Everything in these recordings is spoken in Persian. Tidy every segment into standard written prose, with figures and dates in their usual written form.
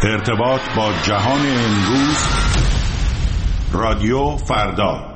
ارتباط با جهان امروز. رادیو فردا.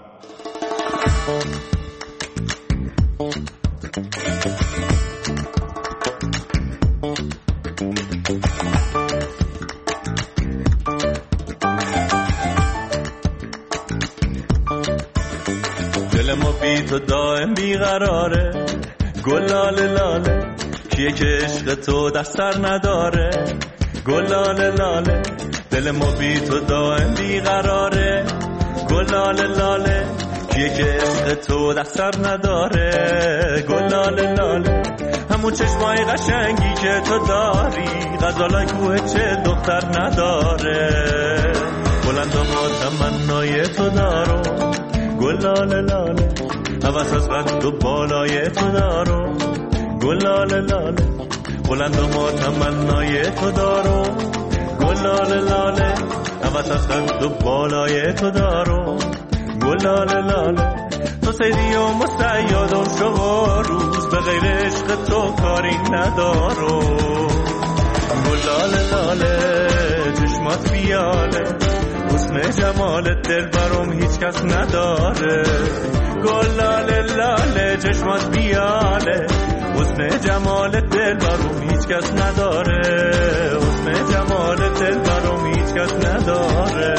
دل ما بی تو دائم بیقراره، گلاله لاله کیه که عشق تو در سر نداره. گلاله لاله دل ما بی تو دائم بیقراره، گلاله لاله کیه که عشق تو در سر نداره. گلاله لاله همون چشمای قشنگی که تو داری، غزالای کوه چه دختر نداره. بلند و تمنای تو دارو، گلاله لاله حوث از قد و بالای تو دارو. گلاله لاله بلند و تمنای تو دارو، گلاله لاله حوث از قد و بالای تو دارو. گلاله لاله تو سیدی و مستعیاد و شما روز، به غیر عشق تو کاری ندارو. گلاله لاله چشمات بیاله، حسن جمالت دل برام هیچ کس نداره. گلاله لاله چشمات بیاله، حسن جمالت دل برام هیچ کس نداره. حسن جمالت دل برام هیچ کس نداره.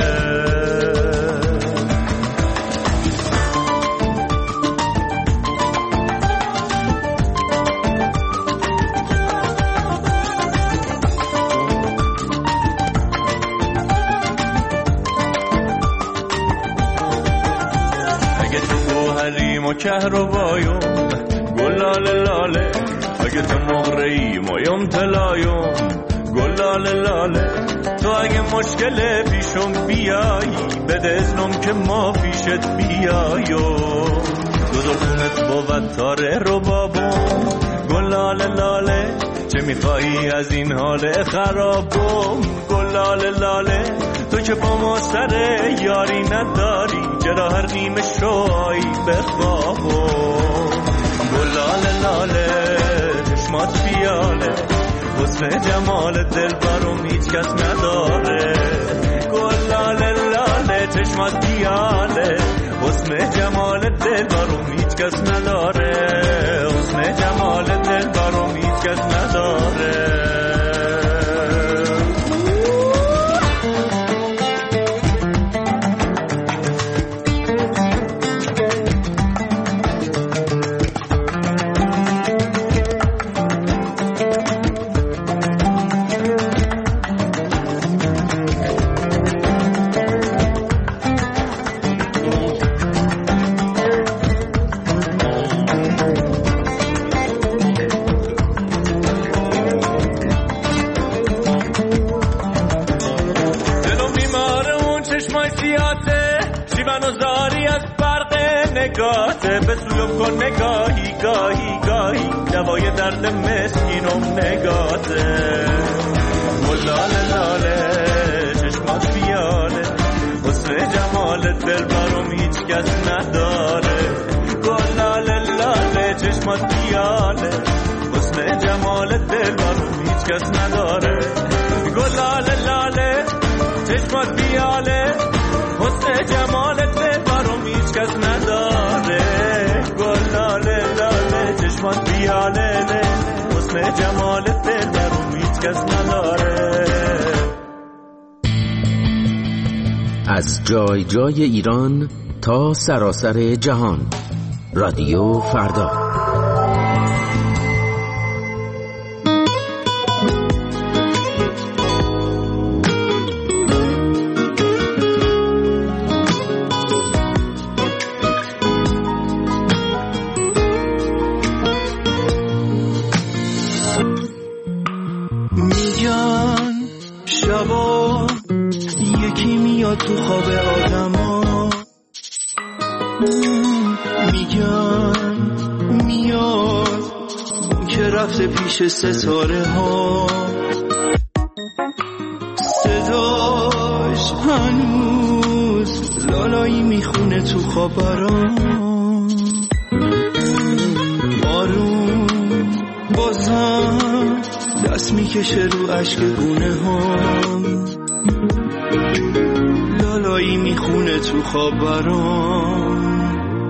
و کهربایون گلاله لاله، اگه تو نقره‌ای مایم طلایون. گلاله لاله تو اگه مشکل پیشم بیایی، بده اذنم که ما پیشت بیایو. دو دلونت بود تاره رو بابون. گلاله لاله چه میخوایی از این حال خرابم. گلاله لاله تو که با ما سر یاری نداری، چرا هر نیمه شوی بخوابم. گلاله لاله چشمات بیاله، حسن جمال دل برام هیچ کس نداره. گلاله لاله چشمات بیاله، حسن جمال دل برام هیچ کس نداره. حسن جمال دل برام هیچ کس نداره. به سویم کن نگاهی گاهی گاهی، دوای درد مسکینم نگاته. گلاله لاله چشمات بیاله، حسن جمال دل برام هیچ کس نداره. گلاله لاله چشمات بیاله، حسن جمال دل برام هیچ کس نداره. گلاله لاله چشمات بیاله، حسن جمال دل برام هیچ کس نداره. گلاله لاله چشمات بیاله، حسن جمال دل برام هیچ کس نداره. از جای جای ایران تا سراسر جهان، رادیو فردا. تو خواب آدما میگن میاد، که رفته پیش ستاره ها. صداش هنوز لالایی میخونه تو خبران. آروم بازم دست میکشه رو عشق گونه هم، لالایی میخونه تو خواب برام.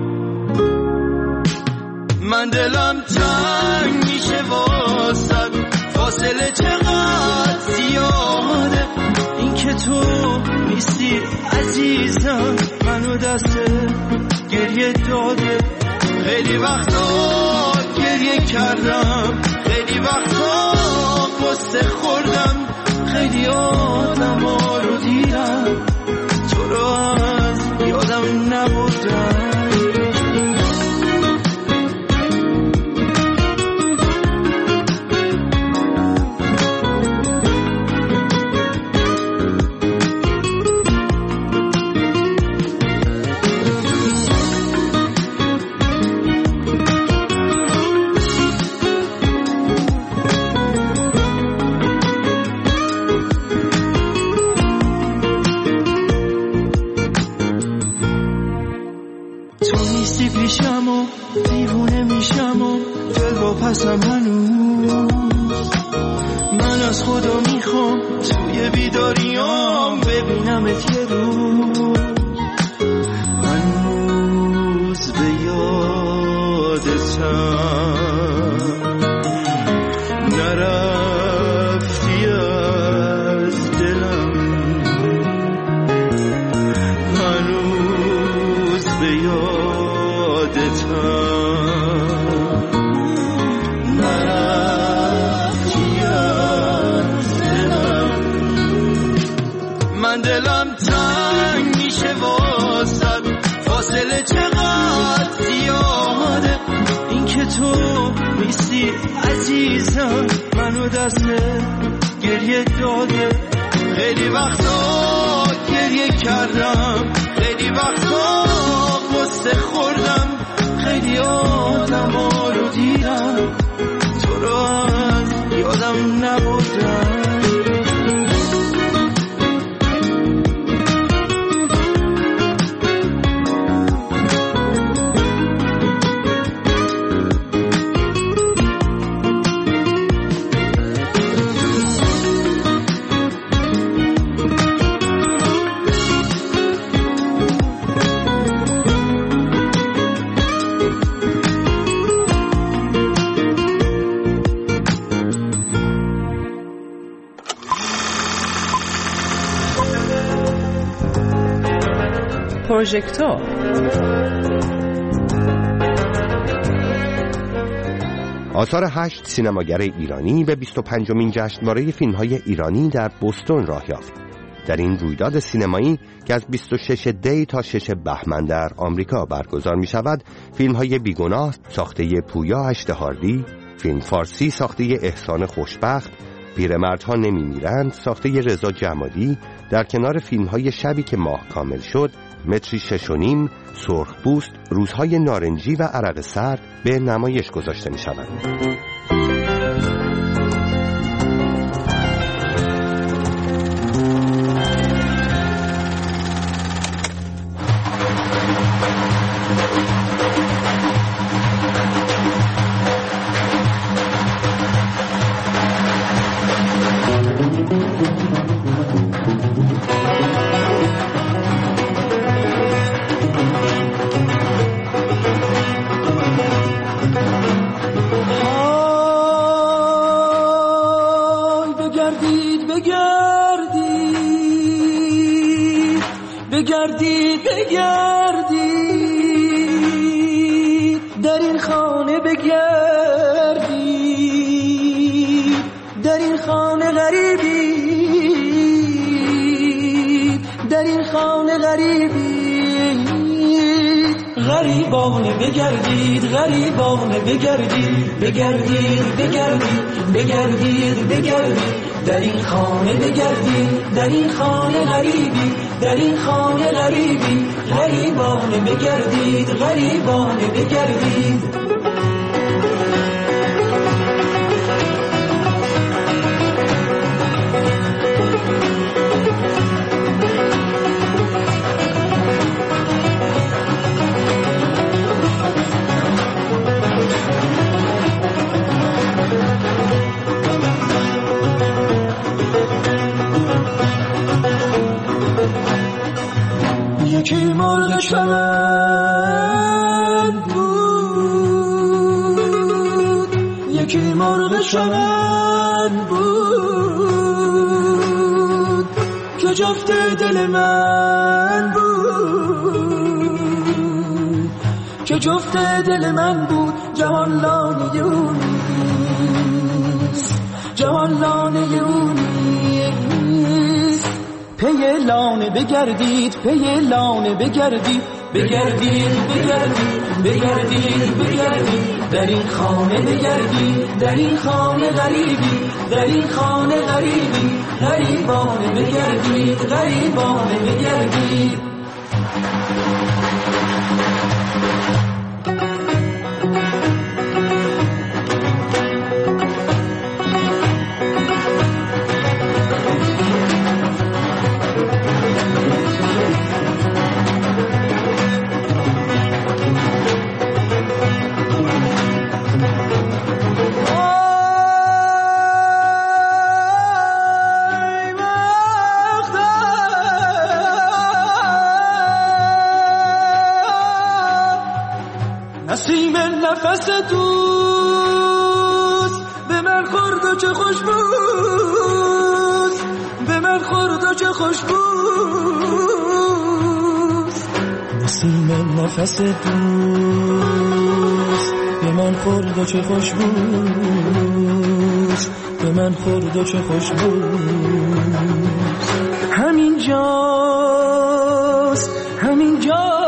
من دلم تنگ میشه واسد، فاصله چقدر زیاده، این که تو نیستی عزیزم منو دست گریه داده. خیلی وقتا گریه کردم، خیلی وقتا قصه خوردم، خیلی آدم ها رو دیدم تو رو از یادم نبردم. پیشم و دیوونه میشم و دل با پسم هنوز. من از خدا میخوام توی بیداریام ببینمت یه روز. هنوز به یادتم نرفتی از دلم، هنوز به من دلم تنگ میشه واسد، فاصله چقدر زیاده، این که تو نیستی عزیزم منو دست گریه داده. خیلی وقتا گریه کردم، خیلی وقتا قصه خوردم، خیلی آدم ها رو دیدم تو رو از یادم نبردم. پروژکتور آثار 8 سینماگر ایرانی به 25مین جشنواره فیلم‌های ایرانی در بوستون راه یافت. در این رویداد سینمایی که از 26 دی تا 6 بهمن در آمریکا برگزار می‌شود، فیلم‌های بیگناه ساخته پویا اشتهاردی، فیلم فارسی ساخته احسان خوشبخت، پیرمردها نمی‌میرند ساخته رضا جمالی، در کنار فیلم‌های شبی که ماه کامل شد، متری 6.5، سرخپوست، روزهای نارنجی و عرق سرد به نمایش گذاشته می‌شوند. بگردید در این خانه، بگردید در این خانه غریبی، در این خانه غریبی، غریبانه بگردید، غریبانه بگردید، بگردید بگردید بگردید بگردید در این خانه، بگردید در این خانه غریبی، در این خانه غریبی، غریبانه بگردید، غریبانه بگردید. شمند بود، یکی مرغ شمند بود که جفت دل من بود، که جفت دل من بود. جهان لانه اونیست، جهان لانه اونیست. پی لانه بگردید، پی لانه بگردید، بگردید بگردید بگردید بگردید، در این خانه بگردید، در این خانه غریبی، در این خانه غریبی، غریبانه بگردید، غریبانه بگردید. نسیم نفس دوست به من خورد و چه خوشبوست، به من خورد و چه خوشبوست. نسیم نفس دوست به من خورد و چه خوشبوست، به من خورد و چه خوشبوست. همین جاست، همین جاست،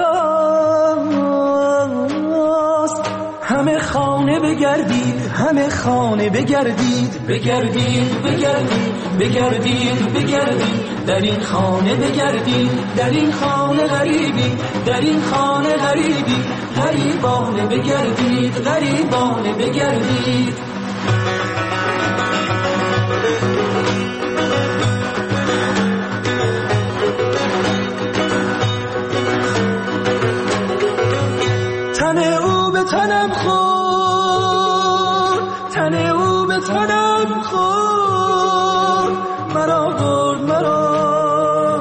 همه خانه بگردید، همه خانه بگردید، بگردید بگردید بگردید بگردید، در این خانه بگردید، در این خانه غریبی، در این خانه غریبی، غریبانه بگردید، غریبانه بگردید. تن او به تنم خورد، تن او به تنم خورد، مرا برد، مرا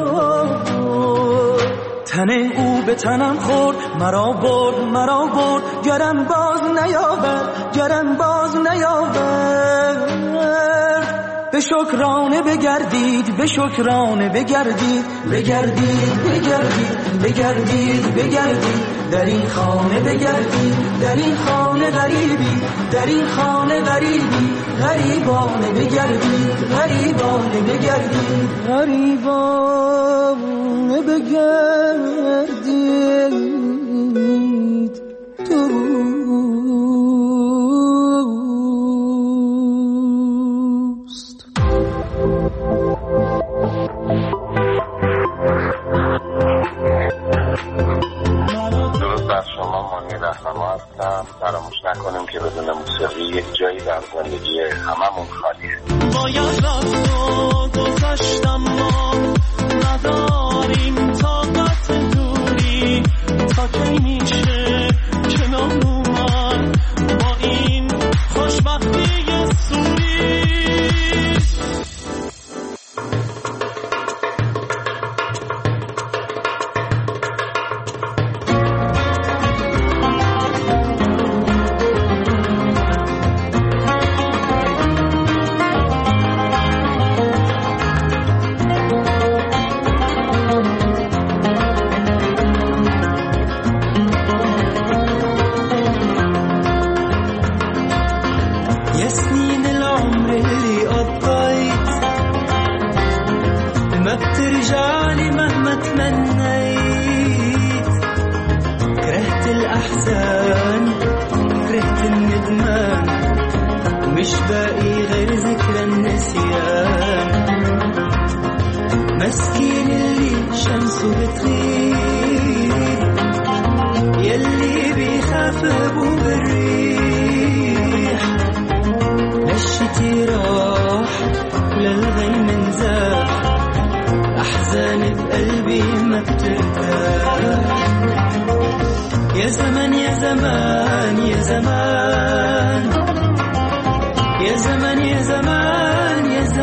برد. تن او به تنم خورد، مرا برد، مرا برد. گرم باز نیاورد، گرم باز نیاورد. به شکرانه بگردید، به شکرانه بگردید، بگردید بگردید بگردید بگردید، در این خانه بگردید، در این خانه غریبی، در این خانه غریبی، غریبانه بگردید، غریبانه بگردید، غریبانه بگردید. فراموش نکنیم که بدون موسیقی یک جایی در زندگی هممون خالیه. باید رفت و گذشتم، ما نداریم طاقت دوری، تا کی میشه کنار اومد با این خوشبختی سوری.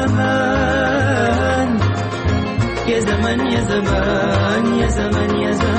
يا زمان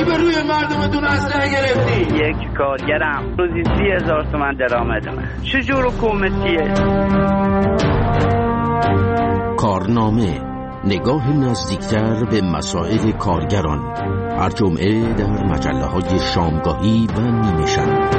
داری به روی مردمتون اسلحه گرفتی؟ یک کارگرم روزی 30,000 تومان درآمدمه. چجور حکومتیه؟ کارنامه، نگاه نزدیکتر به مسائل کارگران، هر جمعه در مجله‌های شامگاهی و نیمه شب.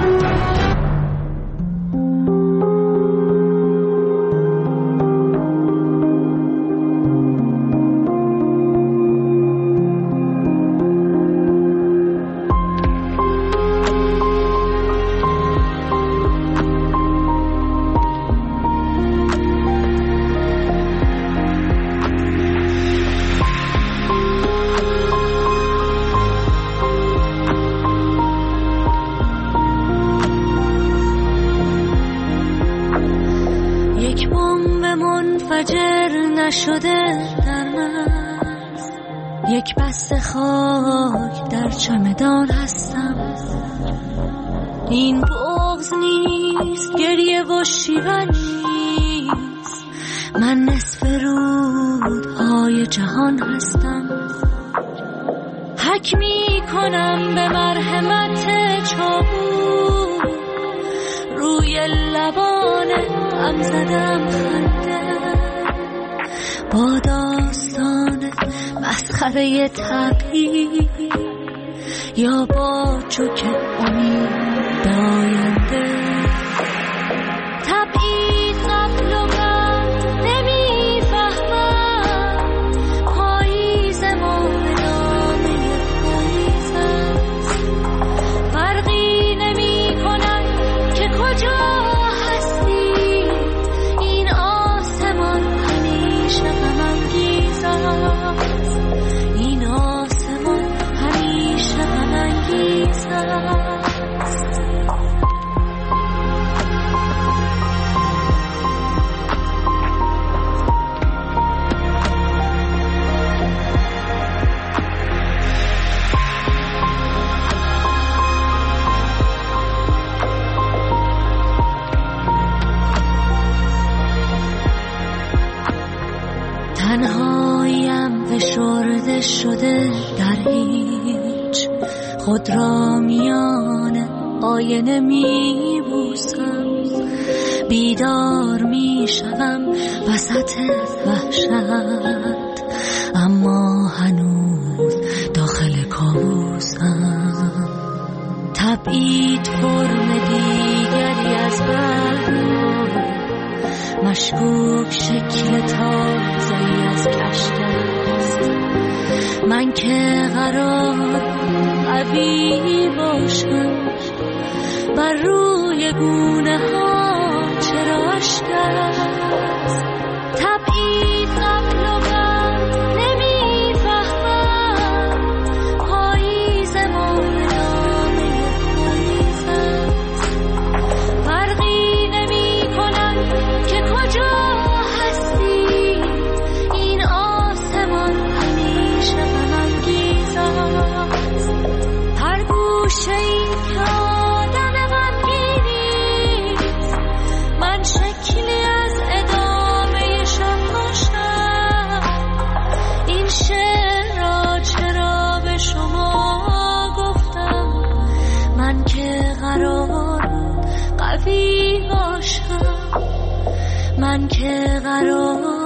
یک بسته خاک در چمدان هستم. این بغض نیست، گریه و شیون نیست. من نصف رودهای جهان هستم. حک می کنم به مرحمت چاقو، روی لبان غم زدم خنده با داستان مسخره تقیی یا با چوک امید آینده. تبعید قبل و بعد نمیفهمم، پاییز ما به نامه پاییز است. فرقی نمی کنن که کجا هستی، این آسمان همیشه غم انگیز است. این آسمان همیشه غم انگیز است. تنهاییم فشرده شده در هیچ، خود را میان آینه می بوسم. بیدار می شدم وسط وحشت، اما هنوز داخل کابوسم. تبعید فرم دیگری از بردار، مشکوک شکل تازه‌ای از کشت است. من که قرار قوی باشم، بر روی گونه ها چرا اشک است. تبعید قبل و بعد نمیفهمم، پاییز ما به نامه پاییز است. فرقی نمی کنن که کجا هستی، این آسمان همیشه غم انگیز است. هر گوشه ای که آدم غمگینیست، من شکلی از ادامه شب باشم. این شعر را چرا به شما گفتم، من که قرار قوی باشم. من که قرار